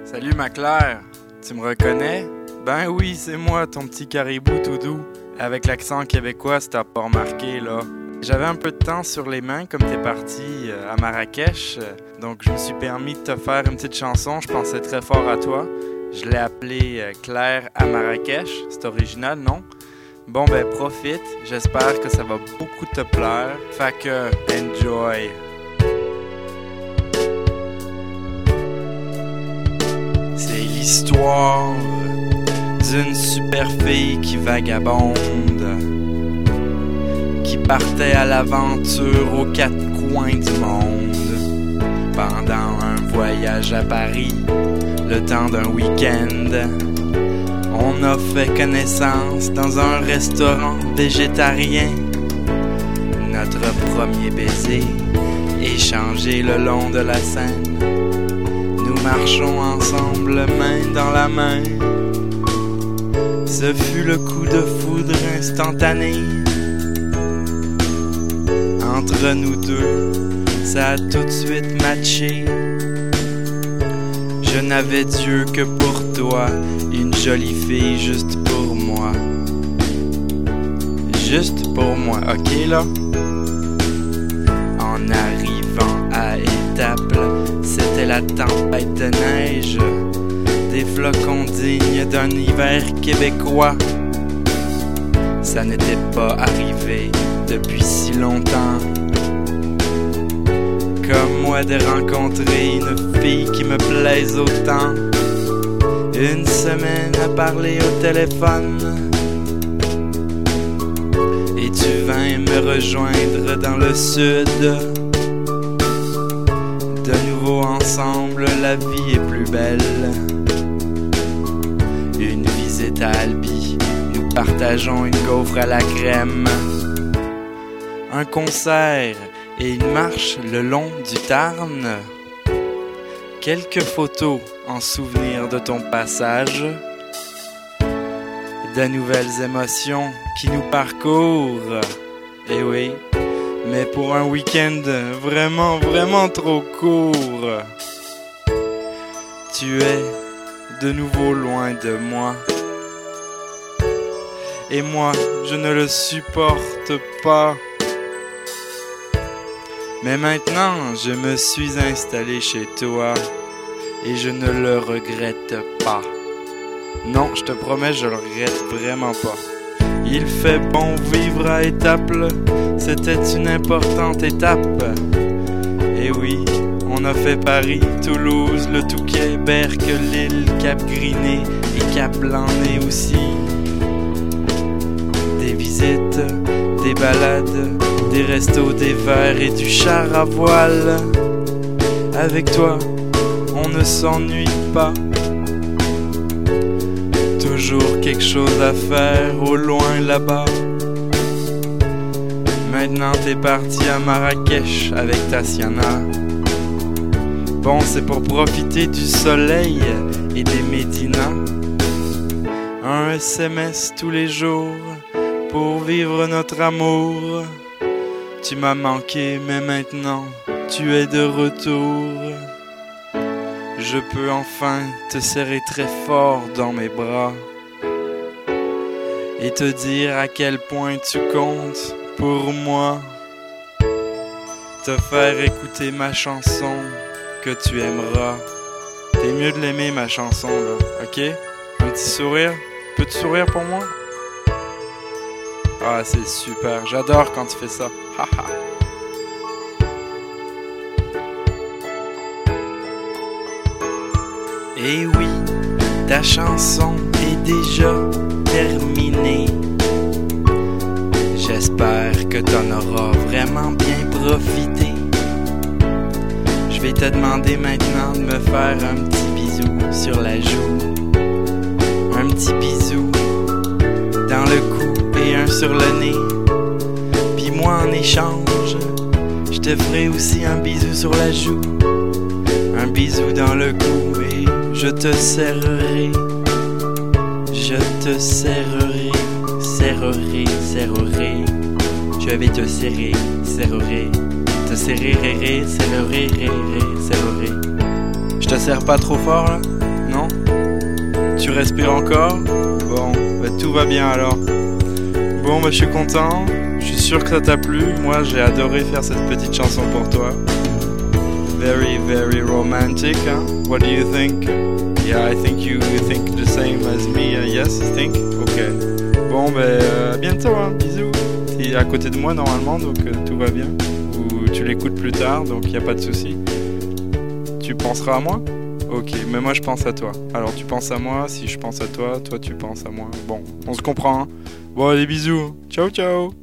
Salut ma Claire, tu me reconnais? Ben oui, c'est moi, ton petit caribou tout doux. Avec l'accent québécois, si t'as pas remarqué, là. J'avais un peu de temps sur les mains, comme t'es parti à Marrakech, donc je me suis permis de te faire une petite chanson, je pensais très fort à toi. Je l'ai appelée Claire à Marrakech, c'est original, non? Bon ben profite, j'espère que ça va beaucoup te plaire, fait que enjoy! C'est l'histoire d'une super fille qui vagabonde, qui partait à l'aventure aux quatre coins du monde. Pendant un voyage à Paris, le temps d'un week-end, on a fait connaissance dans un restaurant végétarien. Notre premier baiser, échangé le long de la Seine. Nous marchons ensemble, main dans la main. Ce fut le coup de foudre instantané. Entre nous deux, ça a tout de suite matché. Je n'avais Dieu que pour toi, une jolie fille juste pour moi. Juste pour moi, ok là? En arrivant à Étaples, c'était la tempête de neige, des flocons dignes d'un hiver québécois. Ça n'était pas arrivé depuis si longtemps, comme moi de rencontrer une fille qui me plaise autant. Une semaine à parler au téléphone, et tu vins me rejoindre dans le sud. De nouveau ensemble, la vie est plus belle. Une visite à Albi, nous partageons une gaufre à la crème. Un concert et une marche le long du Tarn. Quelques photos en souvenir de ton passage. De nouvelles émotions qui nous parcourent. Eh oui, mais pour un week-end vraiment, vraiment trop court. Tu es de nouveau loin de moi. Et moi, je ne le supporte pas. Mais maintenant, je me suis installé chez toi et je ne le regrette pas. Non, je te promets, je le regrette vraiment pas. Il fait bon vivre à Étaples, c'était une importante étape. Et oui, on a fait Paris, Toulouse, le Touquet, Berck, Lille, Cap-Griné et Cap-Blanc-Nez aussi. Des visites, des balades, des restos, des verres et du char à voile. Avec toi, on ne s'ennuie pas. Toujours quelque chose à faire au loin là-bas. Maintenant t'es parti à Marrakech avec Tatiana. Bon, c'est pour profiter du soleil et des médinas. Un SMS tous les jours pour vivre notre amour. Tu m'as manqué, mais maintenant tu es de retour. Je peux enfin te serrer très fort dans mes bras et te dire à quel point tu comptes pour moi. Te faire écouter ma chanson que tu aimeras. T'es mieux de l'aimer ma chanson là, ok? Un petit sourire? Peux-tu sourire pour moi? Ah, c'est super, j'adore quand tu fais ça. Haha. Et oui, ta chanson est déjà terminée. J'espère que t'en auras vraiment bien profité. Je vais te demander maintenant de me faire un petit bisou sur la joue. Un petit bisou dans le cou et un sur le nez. Puis moi en échange, je te ferai aussi un bisou sur la joue. Un bisou dans le cou et je te serrerai. Je te serrerai, serrerai, serrerai. Je vais te serrer, serrerai. Te serrer, serrerai, serrerai. Je te serre pas trop fort là? Non? Tu respires encore? Bon, bah tout va bien alors. Bon, bah je suis content. Je suis sûr que ça t'a plu. Moi, j'ai adoré faire cette petite chanson pour toi. Very, very romantic, hein? What do you think? Yeah, I think you think the same as me. Yes, I think? Ok. Bon, à bientôt, hein? Bisous. T'es à côté de moi normalement, donc tout va bien. Ou tu l'écoutes plus tard, donc y a pas de souci. Tu penseras à moi? Ok, mais moi je pense à toi. Alors tu penses à moi, si je pense à toi, toi tu penses à moi. Bon, on se comprend, hein? Bon, allez, bisous. Ciao, ciao.